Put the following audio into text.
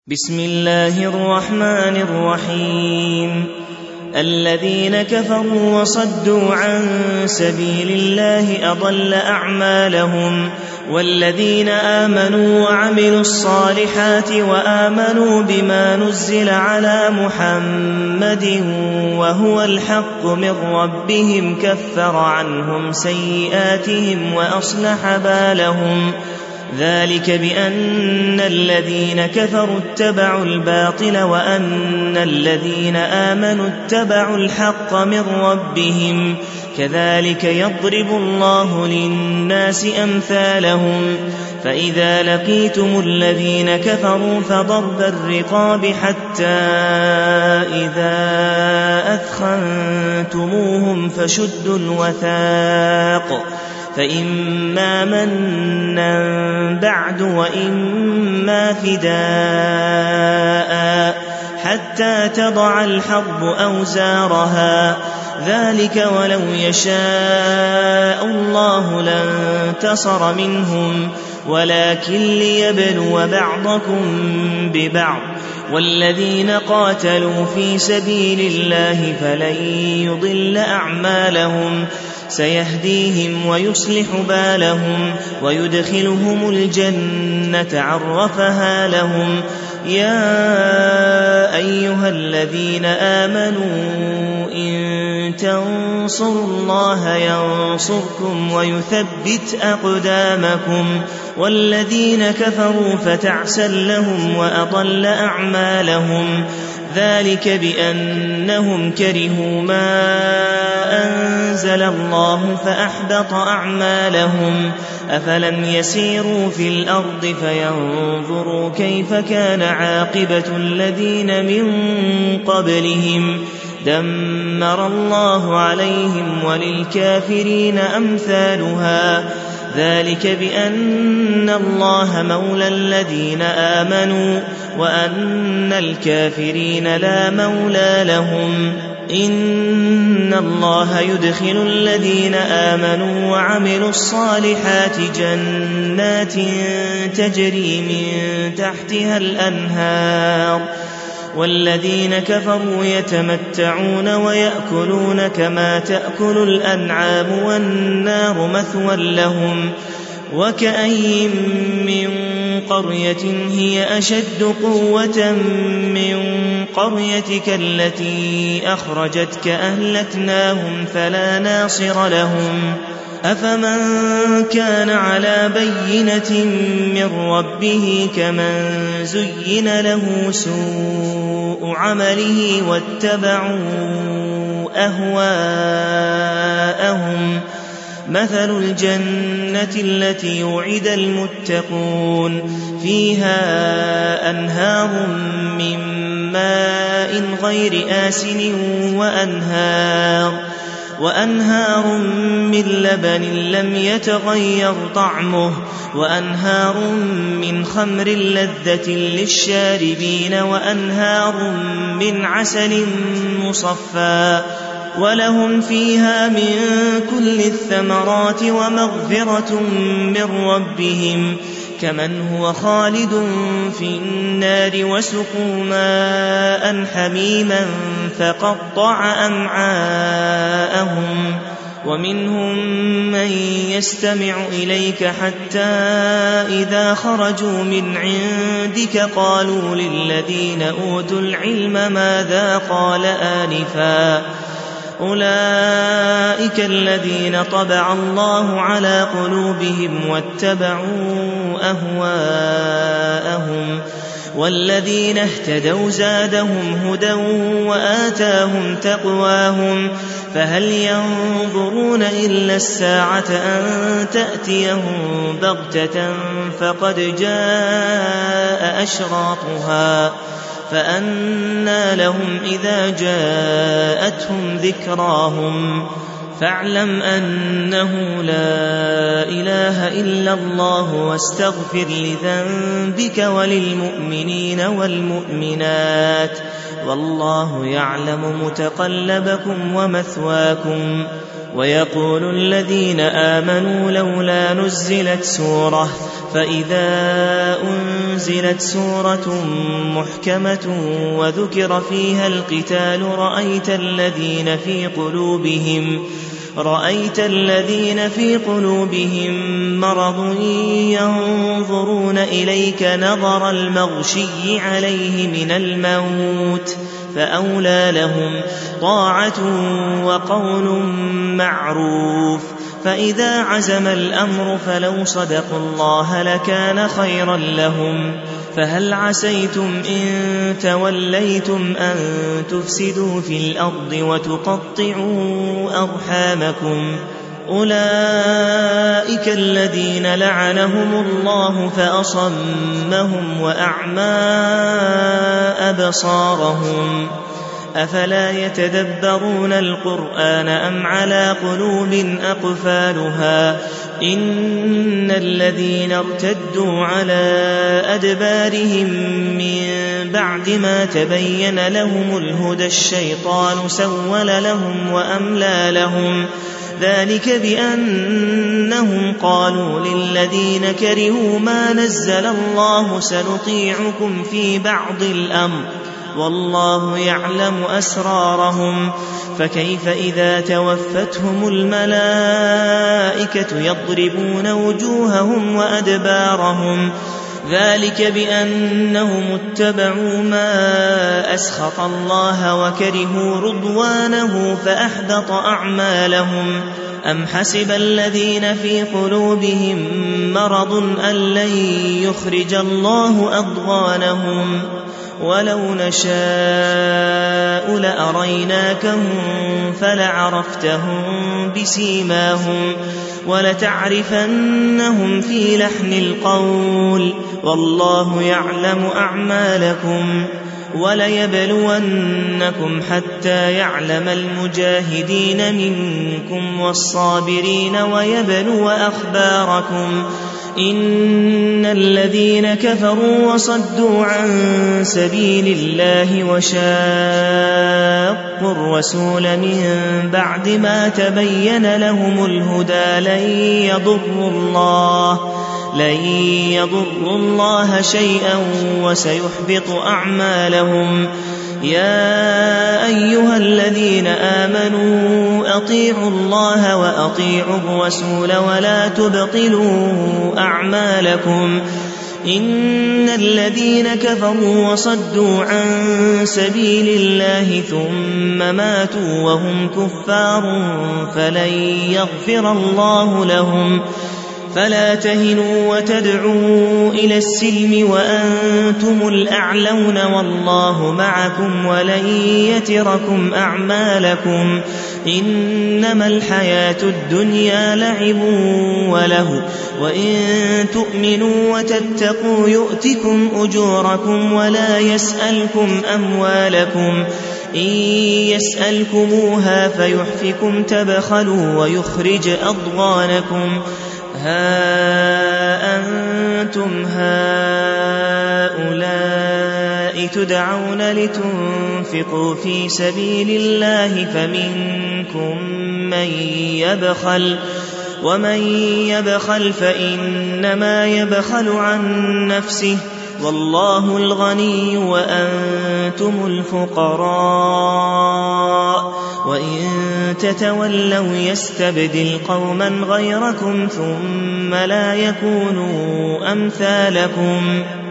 بسم الله الرحمن الرحيم. الذين كفروا وصدوا عن سبيل الله أضل أعمالهم، والذين آمنوا وعملوا الصالحات وآمنوا بما نزل على محمد وهو الحق من ربهم كفر عنهم سيئاتهم وأصلح بالهم، ذلك بأن الذين كفروا اتبعوا الباطل وأن الذين آمنوا اتبعوا الحق من ربهم، كذلك يضرب الله للناس أمثالهم. فإذا لقيتم الذين كفروا فضرب الرقاب حتى إذا أثخنتموهم فشدوا الوثاق، فإما منا بعد وإما فداء حتى تضع الحرب أوزارها، ذلك ولو يشاء الله لانتصر منهم ولكن ليبلو بعضكم ببعض، والذين قاتلوا في سبيل الله فلن يضل أعمالهم، سيهديهم ويصلح بالهم ويدخلهم الجنة عرفها لهم. يا أيها الذين آمنوا إن تنصروا الله ينصركم ويثبت أقدامكم، والذين كفروا فتعسا لهم وأضل أعمالهم، ذلك بأنهم كرهوا ما أنزل الله فأحبط أعمالهم. أفلم يسيروا في الأرض فينظروا كيف كان عاقبة الذين من قبلهم، دمر الله عليهم وللكافرين أمثالها، ذلك بأن الله مولى الذين آمنوا وأن الكافرين لا مولى لهم. إن الله يدخل الذين آمنوا وعملوا الصالحات جنات تجري من تحتها الأنهار، والذين كفروا يتمتعون ويأكلون كما تأكل الأنعام والنار مثوى لهم. وكأي من قرية هي أشد قوة من قريتك التي أخرجتك أهلكناهم فلا ناصر لهم. أفمن كان على بينة من ربه كمن زين له سوء عمله واتبعوا أهواءهم، مثل الجنة التي وعد المتقون فيها أنهار من ماء غير آسن وأنهار من لبن لم يتغير طعمه، وأنهار من خمر لذة للشاربين، وأنهار من عسل مصفى، ولهم فيها من كل الثمرات ومغفرة من ربهم، كمن هو خالد في النار وسقوا ماء حميما فقطع أمعاءهم. ومنهم من يستمع إليك حتى إذا خرجوا من عندك قالوا للذين أوتوا العلم ماذا قال آنفا، أولئك الذين طبع الله على قلوبهم واتبعوا أهواءهم، والذين اهتدوا زادهم هدى وآتاهم تقواهم، فهل ينظرون إلا الساعة أن تأتيهم بغتة فقد جاء أشراطها، فأنى لهم إذا جاءتهم ذكراهم. فاعلم أنه لا إله إلا الله واستغفر لذنبك وللمؤمنين والمؤمنات، والله يعلم متقلبكم ومثواكم. ويقول الذين آمنوا لولا نزلت سورة فإذا أنزلت سورة محكمة وذكر فيها القتال رأيت الذين في قلوبهم مرض ينظرون إليك نظر المغشي عليه من الموت فأولى لهم طاعة وقول معروف فإذا عزم الأمر فلو صدقوا الله لكان خيرا لهم فهل عسيتم إن توليتم أن تفسدوا في الأرض وتقطعوا أرحامكم أولئك الذين لعنهم الله فأصمهم وأعمى أبصارهم أفلا يتدبرون القرآن أم على قلوب أقفالها إن الذين ارتدوا على أدبارهم من بعد ما تبين لهم الهدى الشيطان سول لهم وأملى لهم ذلك بأنهم قالوا للذين كرهوا ما نزل الله سنطيعكم في بعض الأمر والله يعلم أسرارهم فكيف إذا توفتهم الملائكة يضربون وجوههم وأدبارهم ذلك بأنهم اتبعوا ما أسخط الله وكرهوا رضوانه فأحبط أعمالهم أم حسب الذين في قلوبهم مرض أن لن يخرج الله أضغانهم ولو نشاء لأريناكهم فلعرفتهم بسيماهم ولتعرفنهم في لحن القول والله يعلم أعمالكم وليبلونكم حتى يعلم المجاهدين منكم والصابرين ويبلو أخباركم إن الذين كفروا وصدوا عن سبيل الله وشاقوا الرسول من بعد ما تبين لهم الهدى لن يضروا الله شيئا وسيحبط أعمالهم يا أيها الذين آمنوا أطيعوا الله وأطيعوا الرسول ولا تبطلوا أعمالكم إن الذين كفروا وصدوا عن سبيل الله ثم ماتوا وهم كفار فلن يغفر الله لهم فلا تهنوا وتدعوا إلى السلم وأنتم الأعلون والله معكم ولن يتركم أعمالكم إنما الحياة الدنيا لعب وله وإن تؤمنوا وتتقوا يؤتكم أجوركم ولا يسألكم أموالكم إن يسألكموها فيحفكم تبخلوا ويخرج أضغانكم ها أنتم هؤلاء تدعون لتنفقوا في سبيل الله فمنكم من يبخل ومن يبخل فإنما يبخل عن نفسه والله الغني وأنتم الفقراء وإن تتولوا يستبدل قوما غيركم ثم لا يكونوا أمثالكم